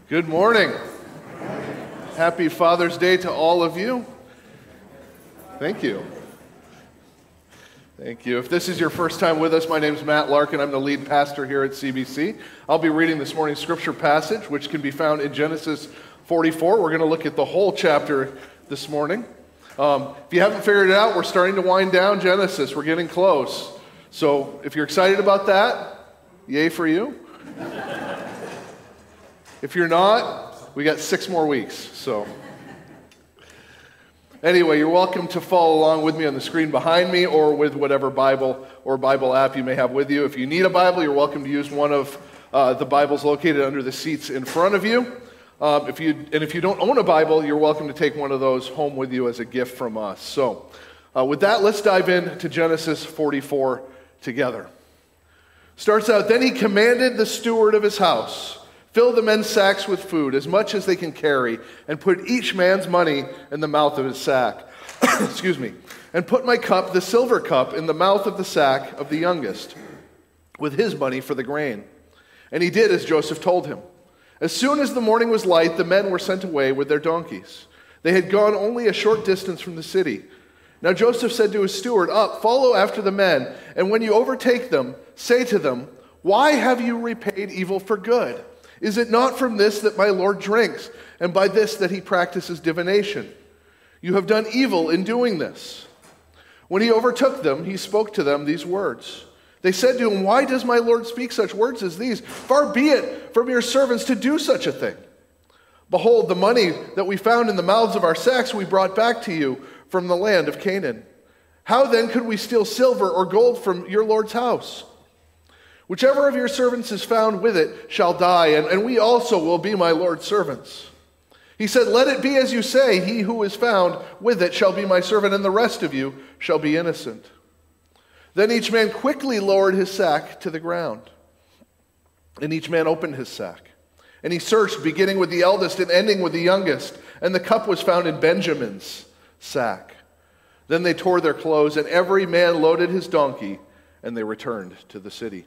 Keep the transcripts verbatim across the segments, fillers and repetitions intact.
Good morning. Happy Father's Day to all of you. Thank you. Thank you. If this is your first time with us, my name is Matt Larkin. I'm the lead pastor here at C B C. I'll be reading this morning's scripture passage, which can be found in Genesis forty-four. We're going to look at the whole chapter this morning. Um, if you haven't figured it out, we're starting to wind down Genesis. We're getting close. So if you're excited about that, yay for you. If you're not, we got six more weeks. So anyway, you're welcome to follow along with me on the screen behind me or with whatever Bible or Bible app you may have with you. If you need a Bible, you're welcome to use one of uh, the Bibles located under the seats in front of you. Um, if you and if you don't own a Bible, you're welcome to take one of those home with you as a gift from us. So uh, with that, let's dive into Genesis forty-four together. Starts out, then he commanded the steward of his house, fill the men's sacks with food, as much as they can carry, and put each man's money in the mouth of his sack. Excuse me. And put my cup, the silver cup, in the mouth of the sack of the youngest, with his money for the grain. And he did as Joseph told him. As soon as the morning was light, the men were sent away with their donkeys. They had gone only a short distance from the city. Now Joseph said to his steward, "Up, follow after the men, and when you overtake them, say to them, 'Why have you repaid evil for good? Is it not from this that my Lord drinks, and by this that he practices divination? You have done evil in doing this.' When he overtook them, he spoke to them these words. They said to him, 'Why does my Lord speak such words as these? Far be it from your servants to do such a thing. Behold, the money that we found in the mouths of our sacks we brought back to you from the land of Canaan. How then could we steal silver or gold from your Lord's house? Whichever of your servants is found with it shall die, and, and we also will be my Lord's servants.' He said, 'Let it be as you say. He who is found with it shall be my servant, and the rest of you shall be innocent.' Then each man quickly lowered his sack to the ground. And each man opened his sack. And he searched, beginning with the eldest and ending with the youngest. And the cup was found in Benjamin's sack. Then they tore their clothes, and every man loaded his donkey, and they returned to the city.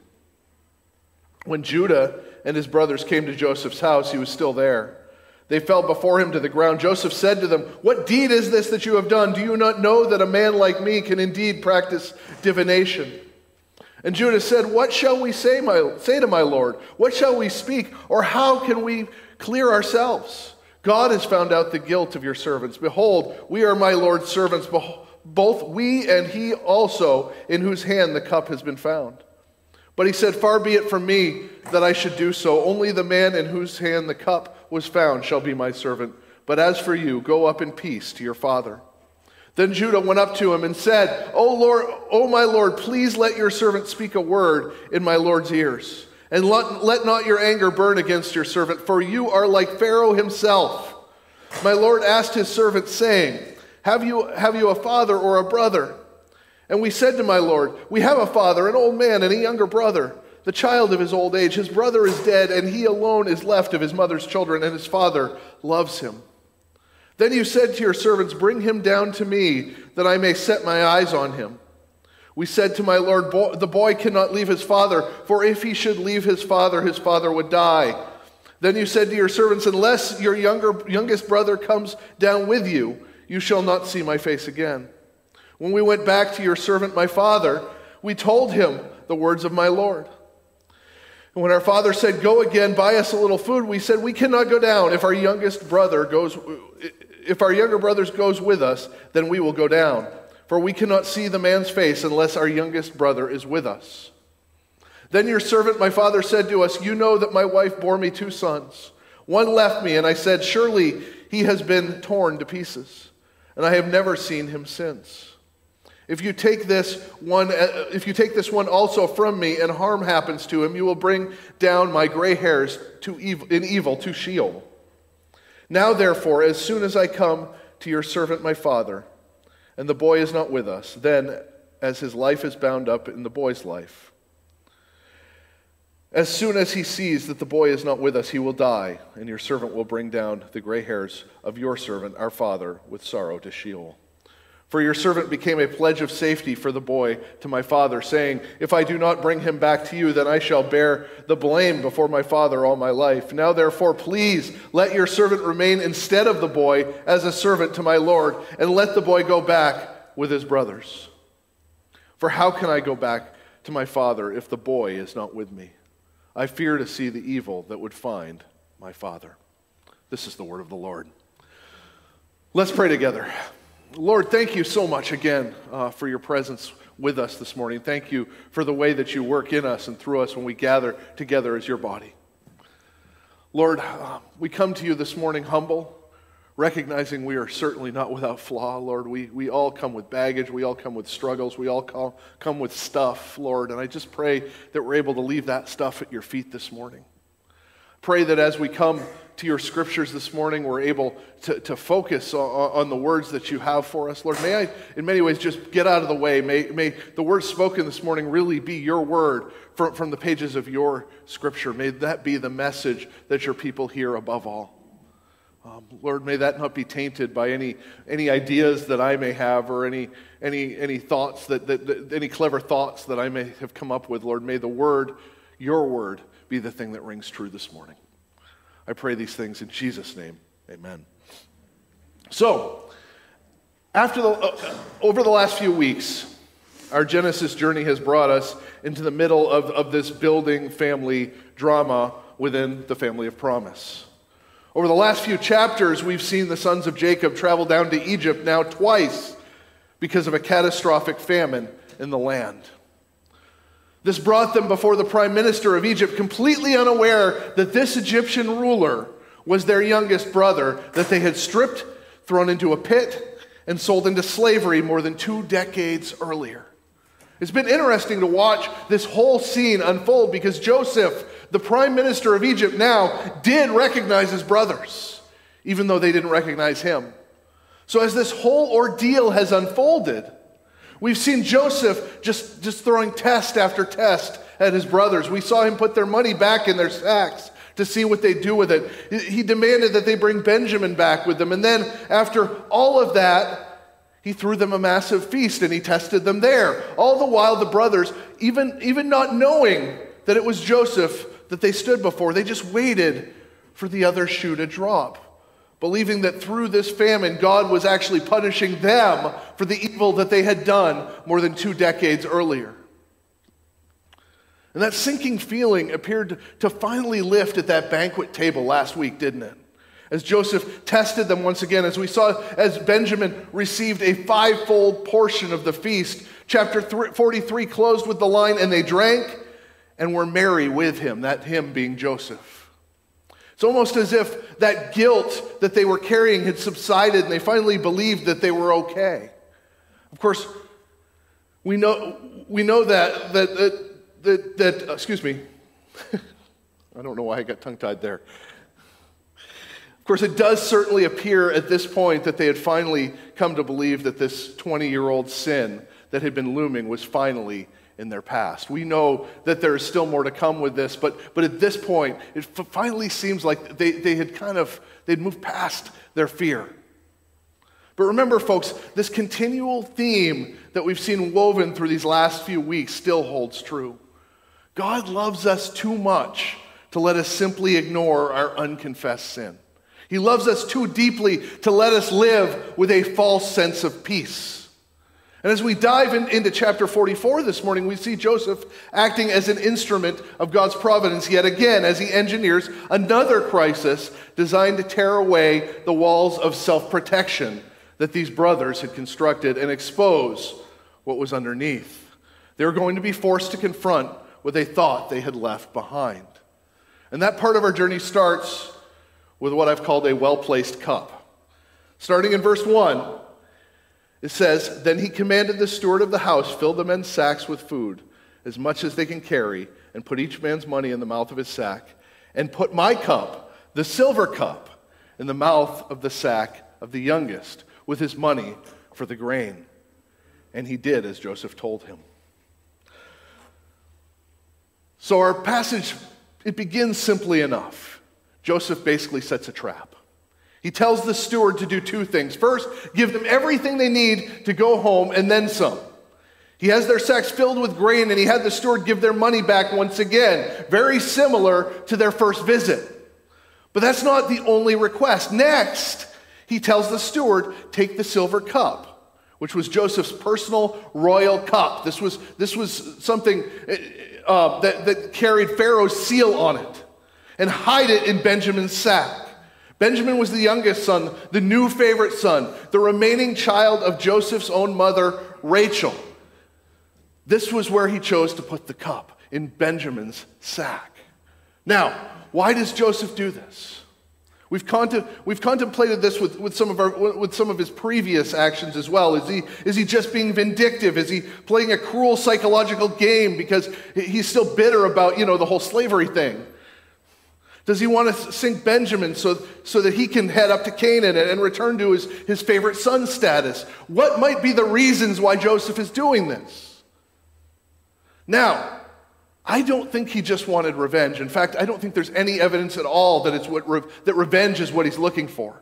When Judah and his brothers came to Joseph's house, he was still there. They fell before him to the ground. Joseph said to them, 'What deed is this that you have done? Do you not know that a man like me can indeed practice divination?' And Judah said, 'What shall we say, my, say to my Lord? What shall we speak? Or how can we clear ourselves? God has found out the guilt of your servants. Behold, we are my Lord's servants, both we and he also, in whose hand the cup has been found.' But he said, 'Far be it from me that I should do so. Only the man in whose hand the cup was found shall be my servant. But as for you, go up in peace to your father.' Then Judah went up to him and said, 'O Lord, O my Lord, please let your servant speak a word in my Lord's ears. And let, let not your anger burn against your servant, for you are like Pharaoh himself. My Lord asked his servant, saying, Have you, have you a father or a brother? And we said to my Lord, We have a father, an old man, and a younger brother, the child of his old age. His brother is dead, and he alone is left of his mother's children, and his father loves him. Then you said to your servants, Bring him down to me, that I may set my eyes on him. We said to my Lord, The boy cannot leave his father, for if he should leave his father, his father would die. Then you said to your servants, Unless your younger, youngest brother comes down with you, you shall not see my face again. When we went back to your servant, my father, we told him the words of my Lord. And when our father said, Go again, buy us a little food, we said, We cannot go down. If our youngest brother goes, if our younger brother goes with us, then we will go down. For we cannot see the man's face unless our youngest brother is with us. Then your servant, my father, said to us, You know that my wife bore me two sons. One left me, and I said, Surely he has been torn to pieces, and I have never seen him since. If you take this one, if you take this one also from me, and harm happens to him, you will bring down my gray hairs to evil, in evil to Sheol. Now therefore, as soon as I come to your servant my father, and the boy is not with us, then as his life is bound up in the boy's life, as soon as he sees that the boy is not with us, he will die, and your servant will bring down the gray hairs of your servant, our father, with sorrow to Sheol. For your servant became a pledge of safety for the boy to my father, saying, if I do not bring him back to you, then I shall bear the blame before my father all my life. Now therefore, please let your servant remain instead of the boy as a servant to my Lord, and let the boy go back with his brothers. For how can I go back to my father if the boy is not with me? I fear to see the evil that would find my father. This is the word of the Lord. Let's pray together. Lord, thank you so much again uh, for your presence with us this morning. Thank you for the way that you work in us and through us when we gather together as your body. Lord, uh, we come to you this morning humble, recognizing we are certainly not without flaw. Lord, we, we all come with baggage. We all come with struggles. We all come, come with stuff, Lord. And I just pray that we're able to leave that stuff at your feet this morning. Pray that as we come to your scriptures this morning, we're able to, to focus on, on the words that you have for us. Lord, may I, in many ways, just get out of the way. May, may the words spoken this morning really be your word from, from the pages of your scripture. May that be the message that your people hear above all. Um, Lord, may that not be tainted by any any ideas that I may have or any any any thoughts that, that, that any clever thoughts that I may have come up with. Lord, may the word, your word, be the thing that rings true this morning. I pray these things in Jesus' name. Amen. So, after the, uh, over the last few weeks, our Genesis journey has brought us into the middle of, of this building family drama within the family of promise. Over the last few chapters, we've seen the sons of Jacob travel down to Egypt now twice because of a catastrophic famine in the land. This brought them before the prime minister of Egypt, completely unaware that this Egyptian ruler was their youngest brother that they had stripped, thrown into a pit, and sold into slavery more than two decades earlier. It's been interesting to watch this whole scene unfold because Joseph, the prime minister of Egypt now, did recognize his brothers, even though they didn't recognize him. So as this whole ordeal has unfolded, we've seen Joseph just, just throwing test after test at his brothers. We saw him put their money back in their sacks to see what they do with it. He demanded that they bring Benjamin back with them. And then after all of that, he threw them a massive feast and he tested them there. All the while the brothers, even, even not knowing that it was Joseph that they stood before, they just waited for the other shoe to drop, believing that through this famine, God was actually punishing them for the evil that they had done more than two decades earlier. And that sinking feeling appeared to finally lift at that banquet table last week, didn't it? As Joseph tested them once again, as we saw, as Benjamin received a fivefold portion of the feast. Chapter forty-three closed with the line, and they drank and were merry with him, that him being Joseph. It's almost as if that guilt that they were carrying had subsided and they finally believed that they were okay. Of course, we know we know that that that, that, that uh, excuse me. I don't know why I got tongue-tied there. Of course, it does certainly appear at this point that they had finally come to believe that this twenty-year-old sin that had been looming was finally in their past. We know that there is still more to come with this, but, but at this point, it f- finally seems like they, they had kind of, they'd moved past their fear. But remember, folks, this continual theme that we've seen woven through these last few weeks still holds true. God loves us too much to let us simply ignore our unconfessed sin. He loves us too deeply to let us live with a false sense of peace. And as we dive in, into chapter forty-four this morning, we see Joseph acting as an instrument of God's providence yet again as he engineers another crisis designed to tear away the walls of self-protection that these brothers had constructed and expose what was underneath. They were going to be forced to confront what they thought they had left behind. And that part of our journey starts with what I've called a well-placed cup. Starting in verse one, it says, "Then he commanded the steward of the house, fill the men's sacks with food, as much as they can carry, and put each man's money in the mouth of his sack, and put my cup, the silver cup, in the mouth of the sack of the youngest, with his money for the grain." And he did as Joseph told him. So our passage, it begins simply enough. Joseph basically sets a trap. He tells the steward to do two things. First, give them everything they need to go home and then some. He has their sacks filled with grain, and he had the steward give their money back once again, very similar to their first visit. But that's not the only request. Next, he tells the steward, take the silver cup, which was Joseph's personal royal cup. This was, this was something uh, that, that carried Pharaoh's seal on it, and hide it in Benjamin's sack. Benjamin was the youngest son, the new favorite son, the remaining child of Joseph's own mother, Rachel. This was where he chose to put the cup, in Benjamin's sack. Now, why does Joseph do this? We've, contem- we've contemplated this with, with, some of our, with some of his previous actions as well. Is he, is he just being vindictive? Is he playing a cruel psychological game because he's still bitter about, you know, the whole slavery thing? Does he want to sink Benjamin so, so that he can head up to Canaan and, and return to his, his favorite son status? What might be the reasons why Joseph is doing this? Now, I don't think he just wanted revenge. In fact, I don't think there's any evidence at all that it's what re- that revenge is what he's looking for.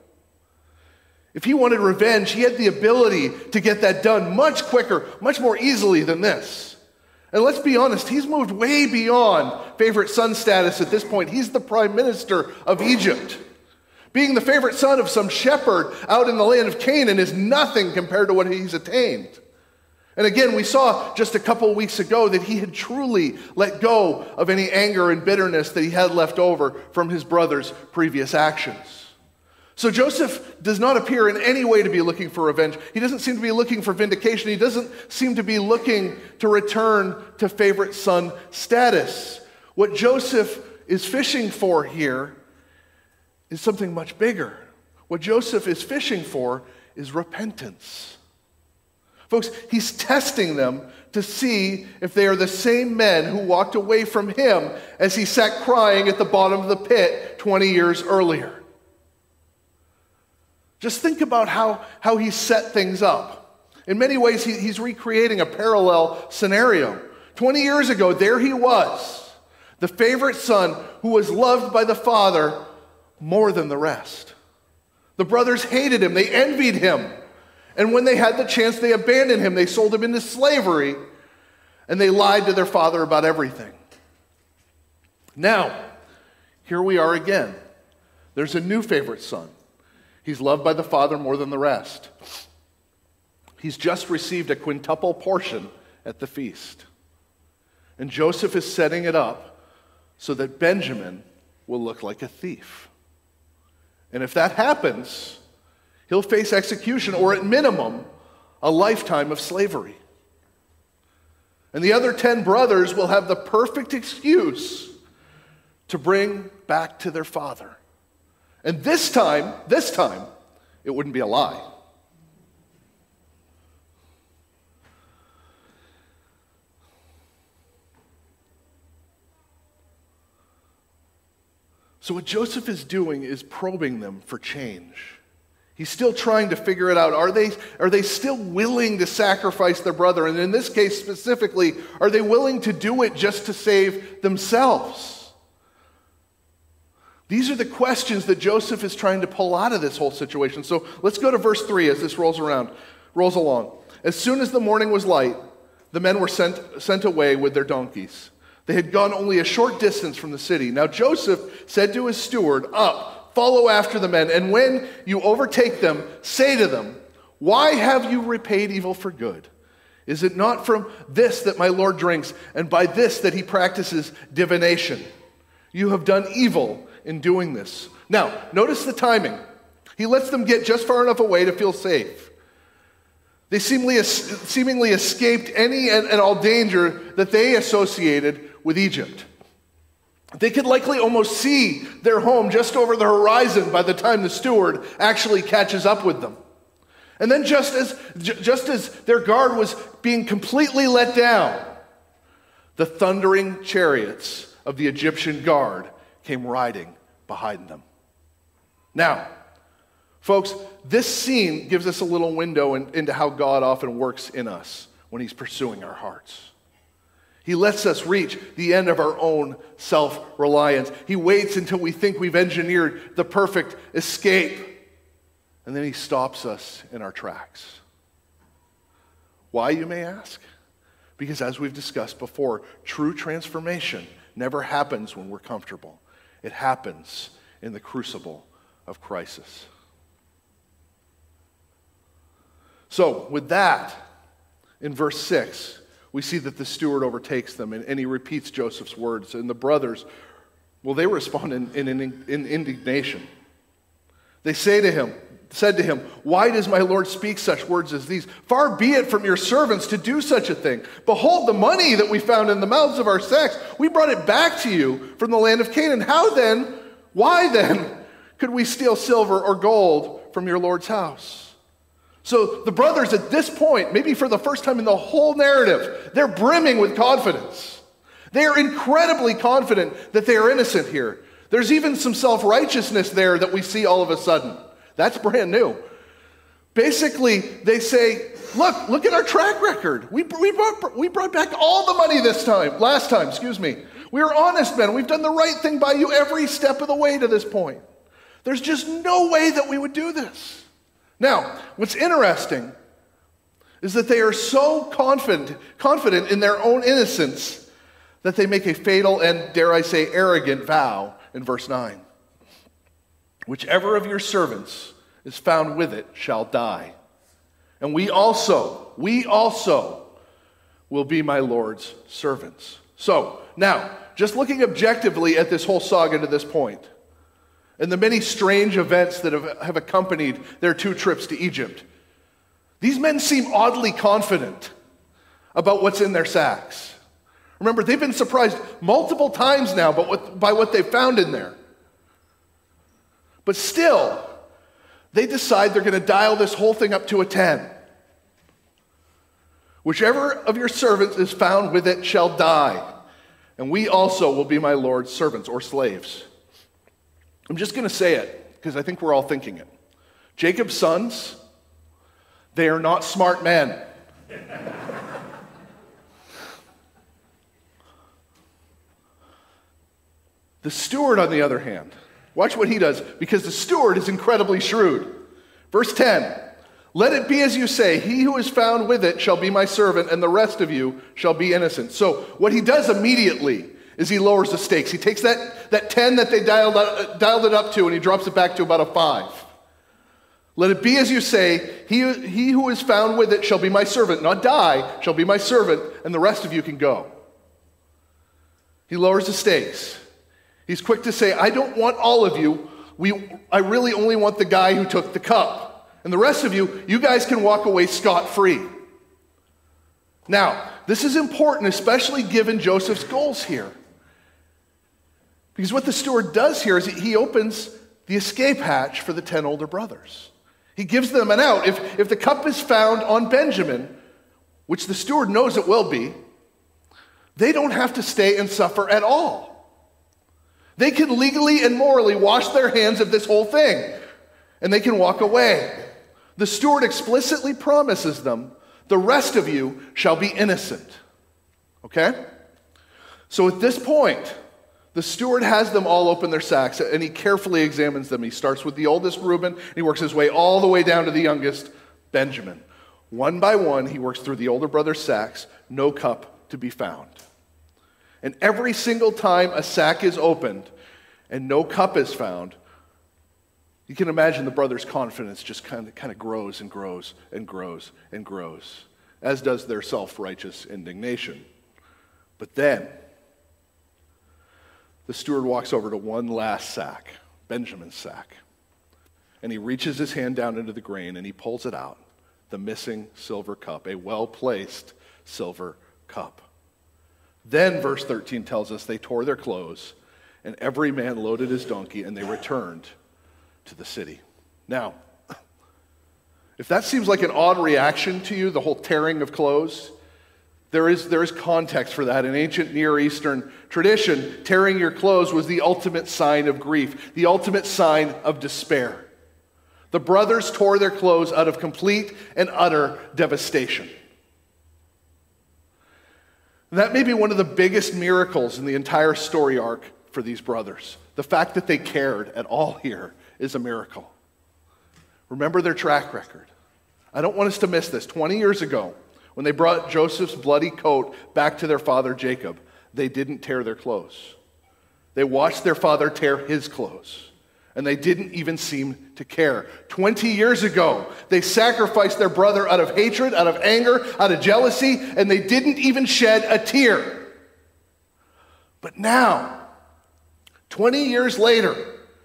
If he wanted revenge, he had the ability to get that done much quicker, much more easily than this. And let's be honest, he's moved way beyond favorite son status at this point. He's the prime minister of Egypt. Being the favorite son of some shepherd out in the land of Canaan is nothing compared to what he's attained. And again, we saw just a couple weeks ago that he had truly let go of any anger and bitterness that he had left over from his brother's previous actions. So Joseph does not appear in any way to be looking for revenge. He doesn't seem to be looking for vindication. He doesn't seem to be looking to return to favorite son status. What Joseph is fishing for here is something much bigger. What Joseph is fishing for is repentance. Folks, he's testing them to see if they are the same men who walked away from him as he sat crying at the bottom of the pit twenty years earlier. Just think about how, how he set things up. In many ways, he, he's recreating a parallel scenario. twenty years ago, there he was, the favorite son who was loved by the father more than the rest. The brothers hated him. They envied him. And when they had the chance, they abandoned him. They sold him into slavery, and they lied to their father about everything. Now, here we are again. There's a new favorite son. He's loved by the father more than the rest. He's just received a quintuple portion at the feast. And Joseph is setting it up so that Benjamin will look like a thief. And if that happens, he'll face execution, or at minimum, a lifetime of slavery. And the other ten brothers will have the perfect excuse to bring back to their father. And this time, this time, it wouldn't be a lie. So what Joseph is doing is probing them for change. He's still trying to figure it out. Are they, are they still willing to sacrifice their brother? And in this case specifically, are they willing to do it just to save themselves? These are the questions that Joseph is trying to pull out of this whole situation. So let's go to verse three as this rolls around, rolls along. As soon as the morning was light, the men were sent, sent away with their donkeys. They had gone only a short distance from the city. Now Joseph said to his steward, "Up, follow after the men, and when you overtake them, say to them, 'Why have you repaid evil for good? Is it not from this that my Lord drinks, and by this that he practices divination? You have done evil in doing this.'" Now, notice the timing. He lets them get just far enough away to feel safe. They seemingly, seemingly escaped any and all danger that they associated with Egypt. They could likely almost see their home just over the horizon by the time the steward actually catches up with them. And then just as, just as their guard was being completely let down, the thundering chariots of the Egyptian guard came riding behind them. Now, folks, this scene gives us a little window in, into how God often works in us when he's pursuing our hearts. He lets us reach the end of our own self-reliance. He waits until we think we've engineered the perfect escape. And then he stops us in our tracks. Why, you may ask? Because as we've discussed before, true transformation never happens when we're comfortable. It happens in the crucible of crisis. So, with that, in verse six, we see that the steward overtakes them, and, and he repeats Joseph's words. And the brothers, well, they respond in, in, in, in indignation. They say to him, said to him, "Why does my Lord speak such words as these? Far be it from your servants to do such a thing. Behold, the money that we found in the mouths of our sacks, we brought it back to you from the land of Canaan. How then, why then, could we steal silver or gold from your Lord's house?" So the brothers at this point, maybe for the first time in the whole narrative, they're brimming with confidence. They are incredibly confident that they are innocent here. There's even some self-righteousness there that we see all of a sudden. That's brand new. Basically, they say, look, look at our track record. We, we, brought, we brought back all the money this time, last time, excuse me. We are honest men. We've done the right thing by you every step of the way to this point. There's just no way that we would do this. Now, what's interesting is that they are so confident, confident in their own innocence that they make a fatal and, dare I say, arrogant vow in verse nine. "Whichever of your servants is found with it shall die. And we also, we also will be my Lord's servants." So, now, just looking objectively at this whole saga to this point, and the many strange events that have, have accompanied their two trips to Egypt, these men seem oddly confident about what's in their sacks. Remember, they've been surprised multiple times now by what, by what they've found in there. But still, they decide they're going to dial this whole thing up to a ten. "Whichever of your servants is found with it shall die, and we also will be my Lord's servants," or slaves. I'm just going to say it, because I think we're all thinking it. Jacob's sons, they are not smart men. The steward, on the other hand, watch what he does, because the steward is incredibly shrewd. Verse ten, "Let it be as you say, he who is found with it shall be my servant, and the rest of you shall be innocent." So what he does immediately is he lowers the stakes. He takes that, that ten that they dialed, up, dialed it up to, and he drops it back to about a five. "Let it be as you say, he, he who is found with it shall be my servant, not die, shall be my servant, and the rest of you can go." He lowers the stakes. He's quick to say, "I don't want all of you. We, I really only want the guy who took the cup. And the rest of you, you guys can walk away scot-free." Now, this is important, especially given Joseph's goals here. Because what the steward does here is he opens the escape hatch for the ten older brothers. He gives them an out. If, if the cup is found on Benjamin, which the steward knows it will be, they don't have to stay and suffer at all. They can legally and morally wash their hands of this whole thing, and they can walk away. The steward explicitly promises them, "The rest of you shall be innocent." Okay? So at this point, the steward has them all open their sacks, and he carefully examines them. He starts with the oldest, Reuben, and he works his way all the way down to the youngest, Benjamin. One by one, he works through the older brother's sacks, no cup to be found. And every single time a sack is opened and no cup is found, you can imagine the brothers' confidence just kind of, kind of grows and grows and grows and grows, as does their self-righteous indignation. But then, the steward walks over to one last sack, Benjamin's sack, and he reaches his hand down into the grain and he pulls it out, the missing silver cup, a well-placed silver cup. Then verse thirteen tells us they tore their clothes, and every man loaded his donkey, and they returned to the city. Now, if that seems like an odd reaction to you, the whole tearing of clothes, there is, there is context for that. In ancient Near Eastern tradition, tearing your clothes was the ultimate sign of grief, the ultimate sign of despair. The brothers tore their clothes out of complete and utter devastation. That may be one of the biggest miracles in the entire story arc for these brothers. The fact that they cared at all here is a miracle. Remember their track record. I don't want us to miss this. twenty years ago, when they brought Joseph's bloody coat back to their father Jacob, they didn't tear their clothes. They watched their father tear his clothes, and they didn't even seem to care. twenty years ago, they sacrificed their brother out of hatred, out of anger, out of jealousy, and they didn't even shed a tear. But now, twenty years later,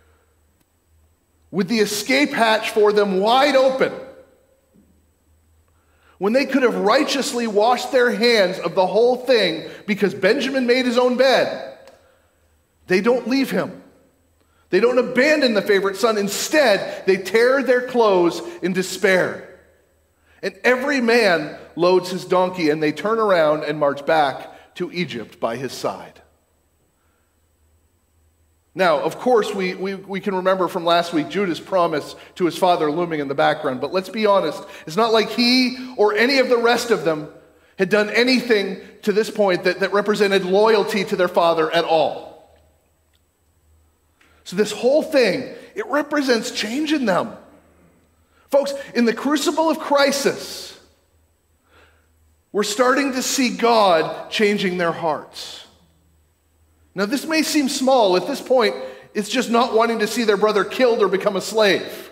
with the escape hatch for them wide open, when they could have righteously washed their hands of the whole thing because Benjamin made his own bed, they don't leave him. They don't abandon the favorite son. Instead, they tear their clothes in despair. And every man loads his donkey, and they turn around and march back to Egypt by his side. Now, of course, we, we, we can remember from last week Judah's promise to his father looming in the background. But let's be honest, it's not like he or any of the rest of them had done anything to this point that, that represented loyalty to their father at all. So this whole thing, it represents change in them. Folks, in the crucible of crisis, we're starting to see God changing their hearts. Now, this may seem small. At this point, it's just not wanting to see their brother killed or become a slave.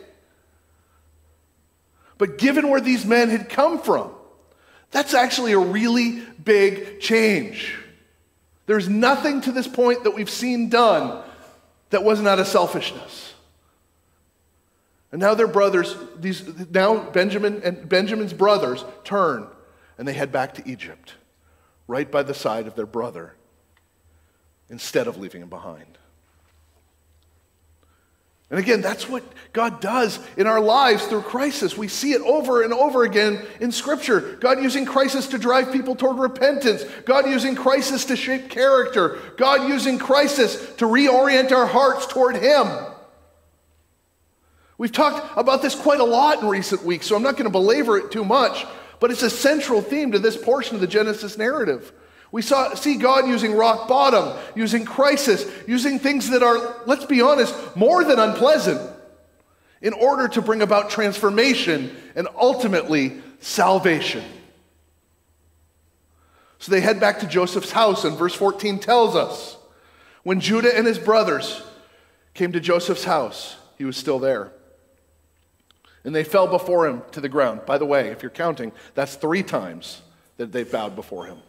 But given where these men had come from, that's actually a really big change. There's nothing to this point that we've seen done that wasn't out of selfishness. And now their brothers, these now Benjamin and Benjamin's brothers turn and they head back to Egypt, right by the side of their brother, instead of leaving him behind. And again, that's what God does in our lives through crisis. We see it over and over again in Scripture. God using crisis to drive people toward repentance. God using crisis to shape character. God using crisis to reorient our hearts toward Him. We've talked about this quite a lot in recent weeks, so I'm not going to belabor it too much, but it's a central theme to this portion of the Genesis narrative. We saw, see God using rock bottom, using crisis, using things that are, let's be honest, more than unpleasant in order to bring about transformation and ultimately salvation. So they head back to Joseph's house, and verse fourteen tells us, when Judah and his brothers came to Joseph's house, he was still there. And they fell before him to the ground. By the way, if you're counting, that's three times that they bowed before him.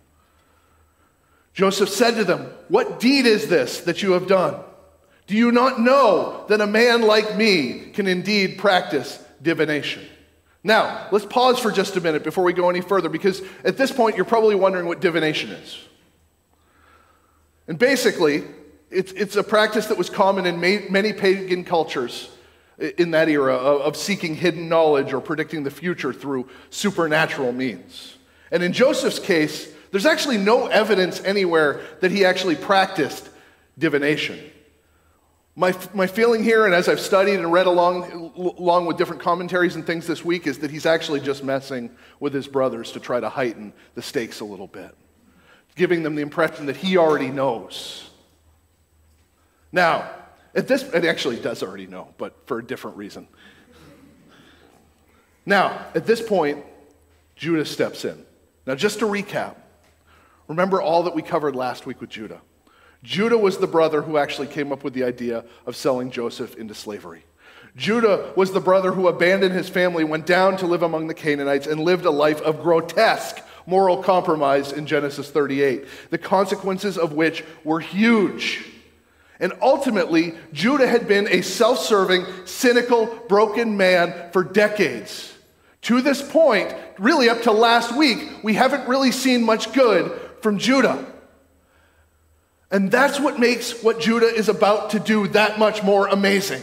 Joseph said to them, "What deed is this that you have done? Do you not know that a man like me can indeed practice divination?" Now, let's pause for just a minute before we go any further, because at this point you're probably wondering what divination is. And basically, it's, it's a practice that was common in many pagan cultures in that era of seeking hidden knowledge or predicting the future through supernatural means. And in Joseph's case, there's actually no evidence anywhere that he actually practiced divination. My, my feeling here, and as I've studied and read along, along with different commentaries and things this week, is that he's actually just messing with his brothers to try to heighten the stakes a little bit, giving them the impression that he already knows. Now, at this, it actually does already know, but for a different reason. Now, at this point, Judah steps in. Now, just to recap, remember all that we covered last week with Judah. Judah was the brother who actually came up with the idea of selling Joseph into slavery. Judah was the brother who abandoned his family, went down to live among the Canaanites, and lived a life of grotesque moral compromise in Genesis thirty-eight, the consequences of which were huge. And ultimately, Judah had been a self-serving, cynical, broken man for decades. To this point, really up to last week, we haven't really seen much good from Judah. And that's what makes what Judah is about to do that much more amazing.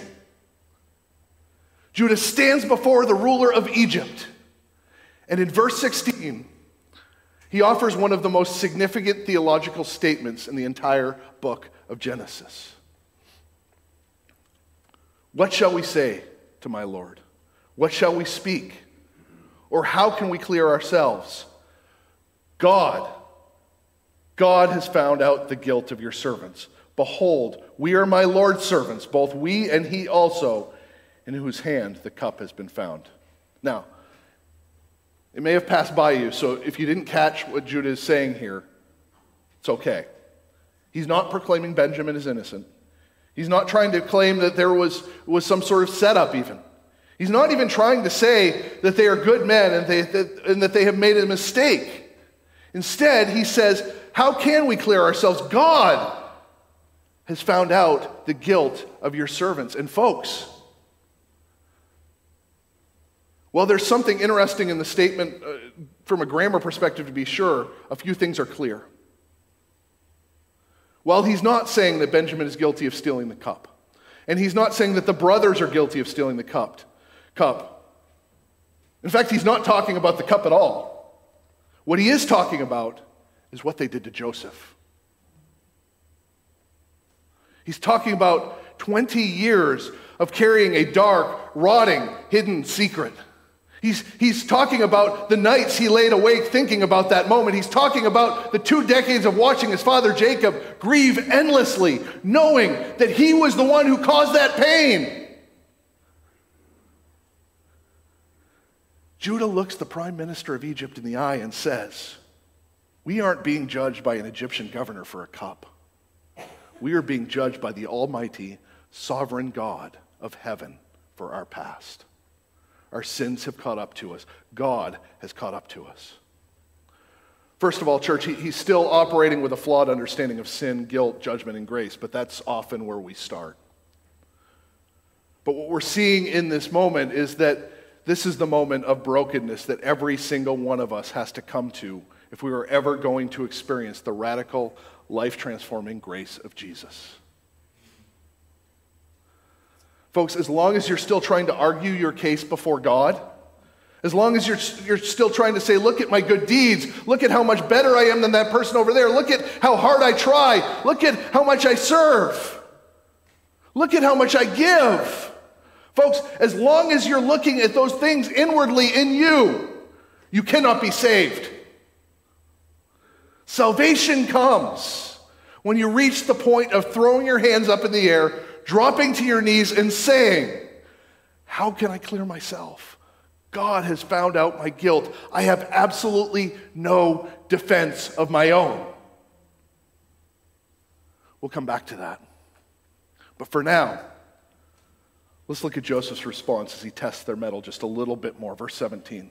Judah stands before the ruler of Egypt. And in verse sixteen, he offers one of the most significant theological statements in the entire book of Genesis. "What shall we say to my Lord? What shall we speak? Or how can we clear ourselves? God, God has found out the guilt of your servants. Behold, we are my Lord's servants, both we and he also, in whose hand the cup has been found. Now, it may have passed by you, so if you didn't catch what Judah is saying here, it's okay. He's not proclaiming Benjamin is innocent. He's not trying to claim that there was, was some sort of setup even. He's not even trying to say that they are good men and, they, that, and that they have made a mistake. Instead, he says, how can we clear ourselves? God has found out the guilt of your servants. And folks, while there's something interesting in the statement uh, from a grammar perspective to be sure, a few things are clear. While he's not saying that Benjamin is guilty of stealing the cup, and he's not saying that the brothers are guilty of stealing the cup, cup. In fact, he's not talking about the cup at all. What he is talking about is what they did to Joseph. He's talking about twenty years of carrying a dark, rotting, hidden secret. He's, he's talking about the nights he laid awake thinking about that moment. He's talking about the two decades of watching his father Jacob grieve endlessly, knowing that he was the one who caused that pain. Judah looks the prime minister of Egypt in the eye and says, we aren't being judged by an Egyptian governor for a cup. We are being judged by the almighty, sovereign God of heaven for our past. Our sins have caught up to us. God has caught up to us. First of all, church, he, he's still operating with a flawed understanding of sin, guilt, judgment, and grace, but that's often where we start. But what we're seeing in this moment is that this is the moment of brokenness that every single one of us has to come to if we are ever going to experience the radical, life-transforming grace of Jesus. Folks, as long as you're still trying to argue your case before God, as long as you're, you're still trying to say, look at my good deeds, look at how much better I am than that person over there, look at how hard I try, look at how much I serve, look at how much I give. Folks, as long as you're looking at those things inwardly in you, you cannot be saved. Salvation comes when you reach the point of throwing your hands up in the air, dropping to your knees and saying, how can I clear myself? God has found out my guilt. I have absolutely no defense of my own. We'll come back to that. But for now, let's look at Joseph's response as he tests their mettle just a little bit more. Verse seventeen.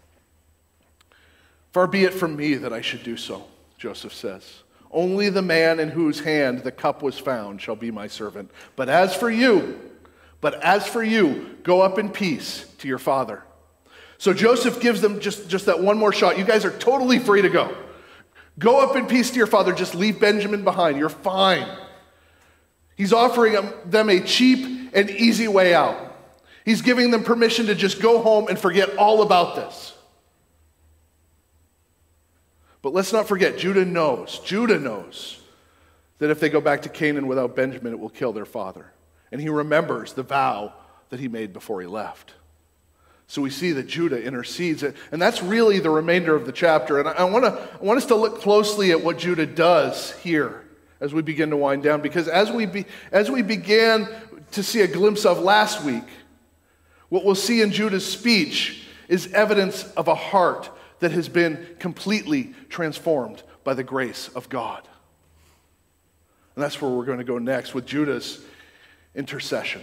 Far be it from me that I should do so, Joseph says. Only the man in whose hand the cup was found shall be my servant. But as for you, but as for you, go up in peace to your father. So Joseph gives them just, just that one more shot. You guys are totally free to go. Go up in peace to your father. Just leave Benjamin behind. You're fine. He's offering them a cheap and easy way out. He's giving them permission to just go home and forget all about this. But let's not forget, Judah knows, Judah knows that if they go back to Canaan without Benjamin, it will kill their father. And he remembers the vow that he made before he left. So we see that Judah intercedes. And that's really the remainder of the chapter. And I want to I want us to look closely at what Judah does here as we begin to wind down. Because as we, be, as we began to see a glimpse of last week, what we'll see in Judah's speech is evidence of a heart that has been completely transformed by the grace of God. And that's where we're going to go next with Judah's intercession.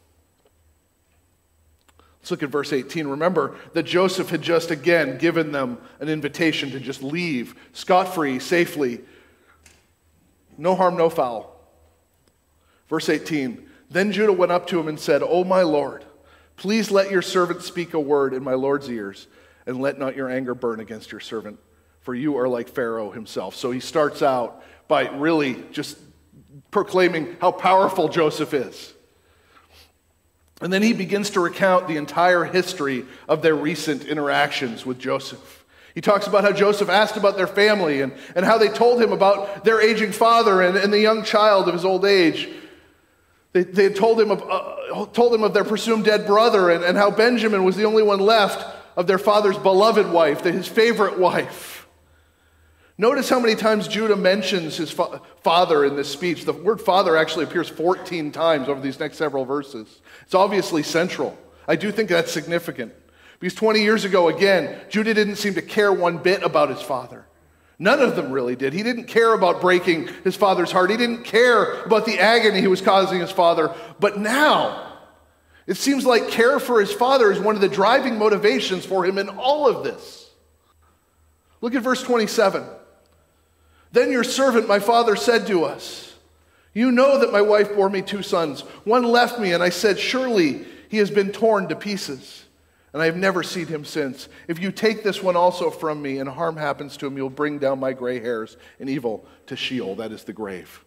Let's look at verse eighteen. Remember that Joseph had just again given them an invitation to just leave scot-free, safely. No harm, no foul. Verse eighteen. Then Judah went up to him and said, O my Lord, please let your servant speak a word in my Lord's ears, and let not your anger burn against your servant, for you are like Pharaoh himself. So he starts out by really just proclaiming how powerful Joseph is. And then he begins to recount the entire history of their recent interactions with Joseph. He talks about how Joseph asked about their family and, and how they told him about their aging father and, and the young child of his old age. They, they had told him of, uh, told him of their presumed dead brother and, and how Benjamin was the only one left of their father's beloved wife, his favorite wife. Notice how many times Judah mentions his fa- father in this speech. The word father actually appears fourteen times over these next several verses. It's obviously central. I do think that's significant. Because twenty years ago, again, Judah didn't seem to care one bit about his father. None of them really did. He didn't care about breaking his father's heart. He didn't care about the agony he was causing his father. But now, it seems like care for his father is one of the driving motivations for him in all of this. Look at verse twenty-seven. Then your servant, my father, said to us, you know that my wife bore me two sons. One left me, and I said, surely he has been torn to pieces, and I have never seen him since. If you take this one also from me, and harm happens to him, you'll bring down my gray hairs and evil to Sheol, that is the grave.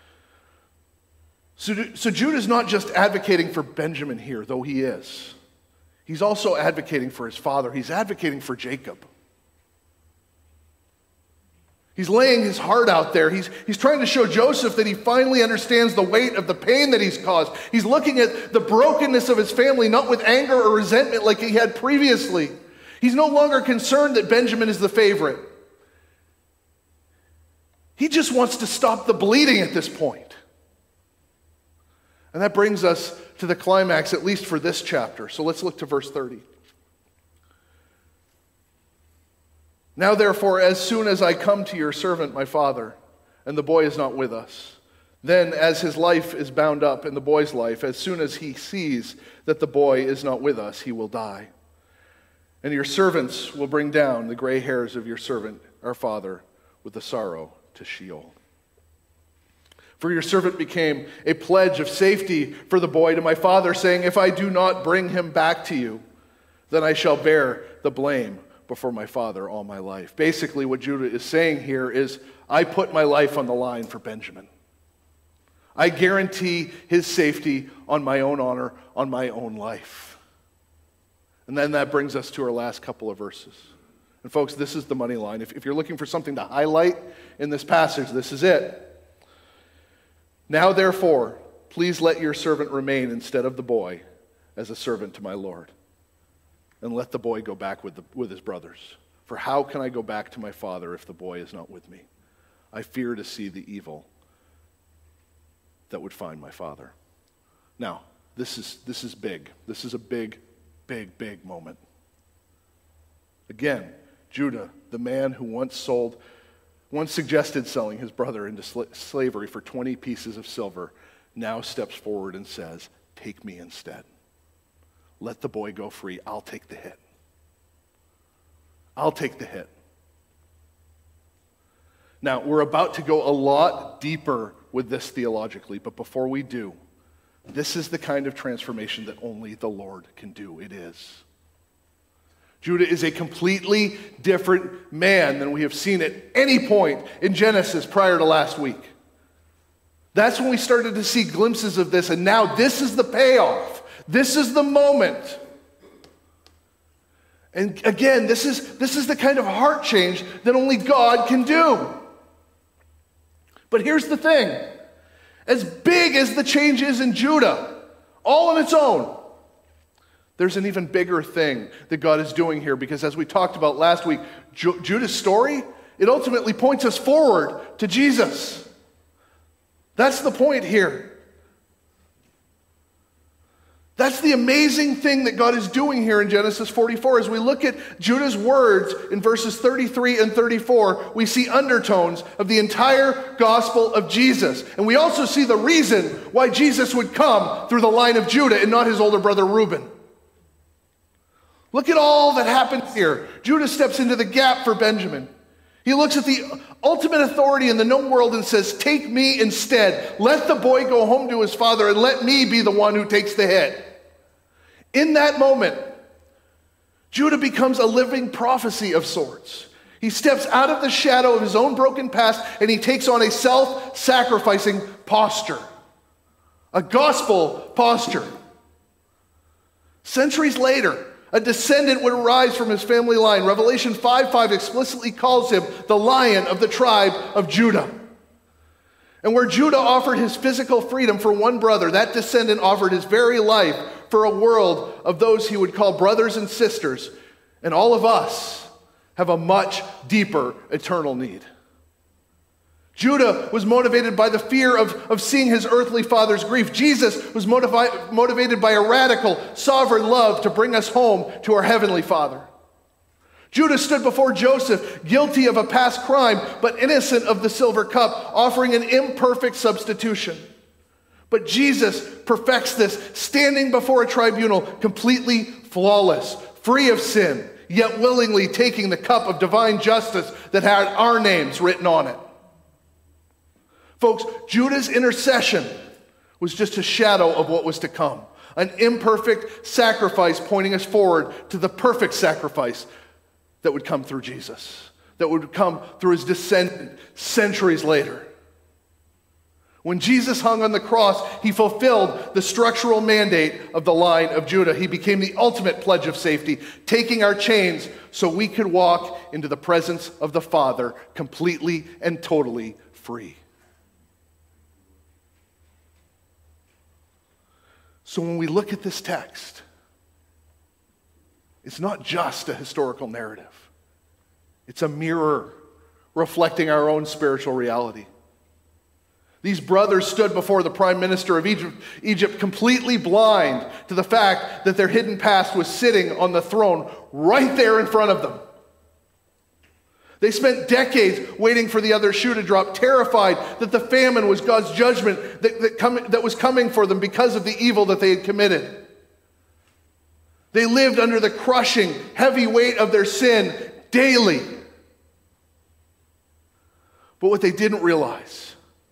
So, so Judah's not just advocating for Benjamin here, though he is. He's also advocating for his father. He's advocating for Jacob. He's laying his heart out there. He's, he's trying to show Joseph that he finally understands the weight of the pain that he's caused. He's looking at the brokenness of his family, not with anger or resentment like he had previously. He's no longer concerned that Benjamin is the favorite. He just wants to stop the bleeding at this point. And that brings us to the climax, at least for this chapter. So let's look to verse thirty. Now, therefore, as soon as I come to your servant, my father, and the boy is not with us, then as his life is bound up in the boy's life, as soon as he sees that the boy is not with us, he will die. And your servants will bring down the gray hairs of your servant, our father, with the sorrow to Sheol. For your servant became a pledge of safety for the boy to my father, saying, if I do not bring him back to you, then I shall bear the blame before my father all my life. Basically, what Judah is saying here is, I put my life on the line for Benjamin. I guarantee his safety on my own honor, on my own life. And then that brings us to our last couple of verses. And folks, this is the money line. If, if you're looking for something to highlight in this passage, this is it. Now, therefore, please let your servant remain instead of the boy as a servant to my Lord. And let the boy go back with, the, with his brothers. For how can I go back to my father if the boy is not with me? I fear to see the evil that would find my father. Now, this is, this is big. This is a big, big, big moment. Again, Judah, the man who once sold, once suggested selling his brother into sl- slavery for twenty pieces of silver, now steps forward and says, take me instead. Let the boy go free. I'll take the hit. I'll take the hit. Now, we're about to go a lot deeper with this theologically, but before we do, this is the kind of transformation that only the Lord can do. It is. Judah is a completely different man than we have seen at any point in Genesis prior to last week. That's when we started to see glimpses of this, and now this is the payoff. This is the moment. And again, this is, this is the kind of heart change that only God can do. But here's the thing. As big as the change is in Judah, all on its own, there's an even bigger thing that God is doing here, because as we talked about last week, Ju- Judah's story, it ultimately points us forward to Jesus. That's the point here. That's the amazing thing that God is doing here in Genesis forty-four. As we look at Judah's words in verses thirty-three and thirty-four, we see undertones of the entire gospel of Jesus. And we also see the reason why Jesus would come through the line of Judah and not his older brother Reuben. Look at all that happens here. Judah steps into the gap for Benjamin. He looks at the ultimate authority in the known world and says, take me instead. Let the boy go home to his father and let me be the one who takes the hit. In that moment, Judah becomes a living prophecy of sorts. He steps out of the shadow of his own broken past and he takes on a self-sacrificing posture. A gospel posture. Centuries later, a descendant would arise from his family line. Revelation five five explicitly calls him the Lion of the tribe of Judah. And where Judah offered his physical freedom for one brother, that descendant offered his very life for a world of those he would call brothers and sisters. And all of us have a much deeper eternal need. Judah was motivated by the fear of, of seeing his earthly father's grief. Jesus was motivi- motivated by a radical, sovereign love to bring us home to our heavenly Father. Judah stood before Joseph, guilty of a past crime, but innocent of the silver cup, offering an imperfect substitution. But Jesus perfects this, standing before a tribunal, completely flawless, free of sin, yet willingly taking the cup of divine justice that had our names written on it. Folks, Judah's intercession was just a shadow of what was to come, an imperfect sacrifice pointing us forward to the perfect sacrifice that would come through Jesus, that would come through his descendant centuries later. When Jesus hung on the cross, he fulfilled the structural mandate of the line of Judah. He became the ultimate pledge of safety, taking our chains so we could walk into the presence of the Father completely and totally free. So when we look at this text, it's not just a historical narrative. It's a mirror reflecting our own spiritual reality. These brothers stood before the prime minister of Egypt, Egypt completely blind to the fact that their hidden past was sitting on the throne right there in front of them. They spent decades waiting for the other shoe to drop, terrified that the famine was God's judgment that, that, come, that was coming for them because of the evil that they had committed. They lived under the crushing, heavy weight of their sin daily. But what they didn't realize,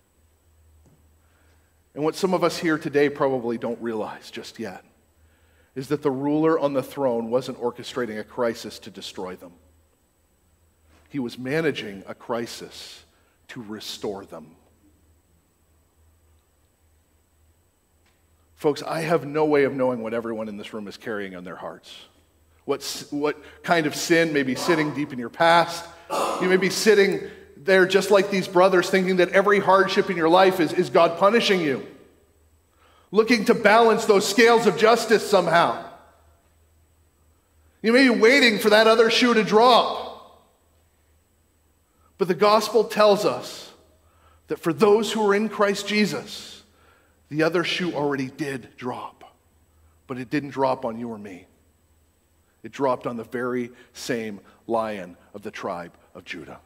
and what some of us here today probably don't realize just yet, is that the ruler on the throne wasn't orchestrating a crisis to destroy them. He was managing a crisis to restore them. Folks, I have no way of knowing what everyone in this room is carrying on their hearts. What, what kind of sin may be sitting deep in your past. You may be sitting there just like these brothers, thinking that every hardship in your life is, is God punishing you, looking to balance those scales of justice somehow. You may be waiting for that other shoe to drop. But the gospel tells us that for those who are in Christ Jesus, the other shoe already did drop. But it didn't drop on you or me. It dropped on the very same Lion of the tribe of Judah.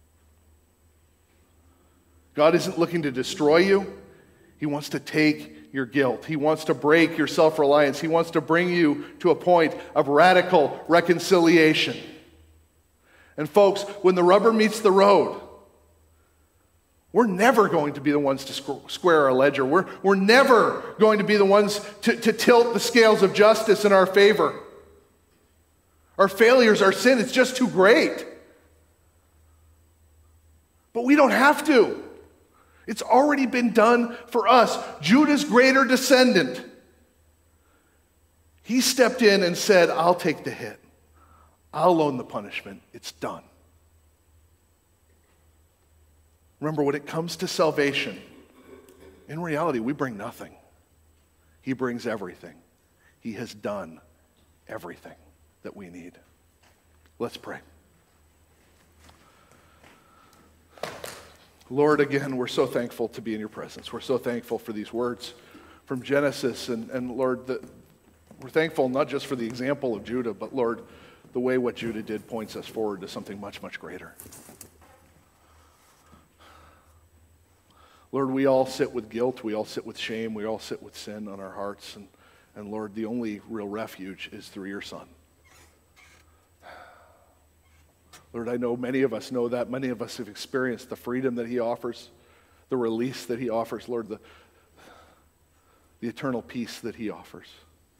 God isn't looking to destroy you. He wants to take your guilt. He wants to break your self-reliance. He wants to bring you to a point of radical reconciliation. And folks, when the rubber meets the road, we're never going to be the ones to square our ledger. We're, we're never going to be the ones to, to tilt the scales of justice in our favor. Our failures, our sin, it's just too great. But we don't have to. It's already been done for us. Judah's greater descendant, he stepped in and said, I'll take the hit. I'll own the punishment. It's done. Remember, when it comes to salvation, in reality, we bring nothing. He brings everything. He has done everything that we need. Let's pray. Lord, again, we're so thankful to be in your presence. We're so thankful for these words from Genesis. And, and Lord, the, we're thankful not just for the example of Judah, but Lord, the way what Judah did points us forward to something much, much greater. Lord, we all sit with guilt. We all sit with shame. We all sit with sin on our hearts. And, and Lord, the only real refuge is through your Son. Lord, I know many of us know that. Many of us have experienced the freedom that he offers, the release that he offers, Lord, the, the eternal peace that he offers.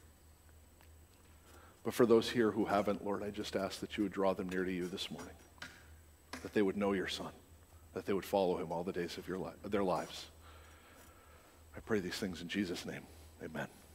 But for those here who haven't, Lord, I just ask that you would draw them near to you this morning, that they would know your Son, that they would follow him all the days of your li- of their lives. I pray these things in Jesus' name. Amen.